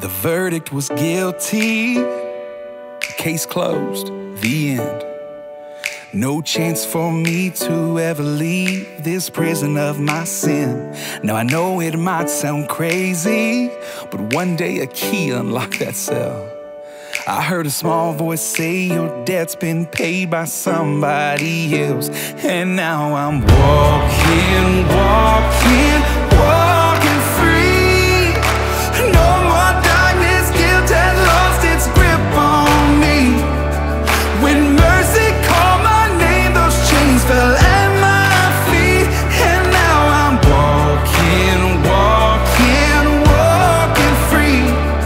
The verdict was guilty. Case closed, the end. No chance for me to ever leave this prison of my sin. Now I know it might sound crazy, but one day a key unlocked that cell. I heard a small voice say your debt's been paid by somebody else. And now I'm walking, walking, walking free. No more darkness, guilt has lost its grip on me. When mercy called my name, those chains fell at my feet. And now I'm walking, walking, walking free.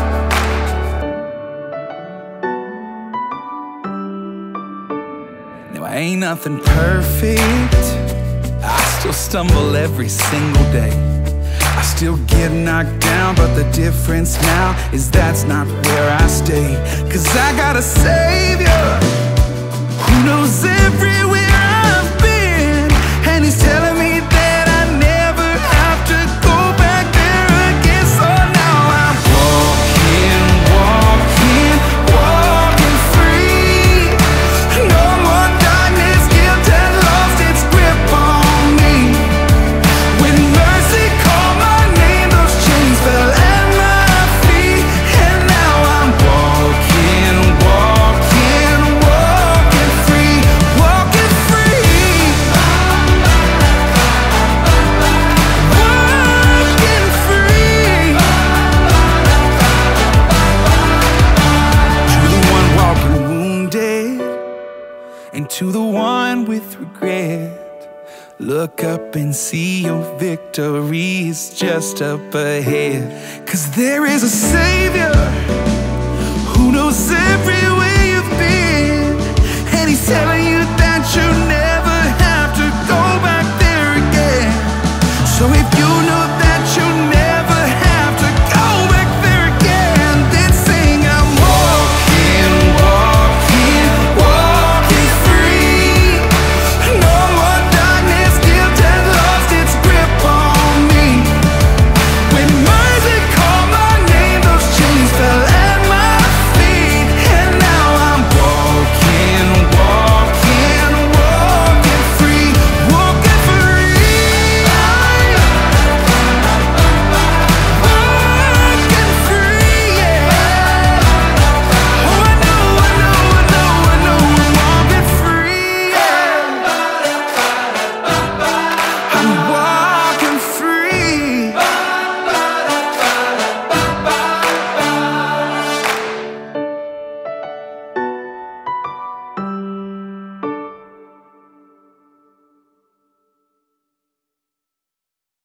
Now I ain't nothing perfect. I still stumble every single day. I still get knocked down, but the difference now is that's not where I stay. 'Cause I got a Savior who knows everywhere I've been, and he's telling me that I never have to go back there again. So now I'm walking, walking, walking free. No more darkness, guilt has lost its grip on me. When mercy called my name, those chains fell at my feet. And now I'm walking, walking, walking free, walking free. Walking free. To the one walking wounded, and to the one with regret, look up and see your victory is just up ahead. 'Cause there is a Savior who knows every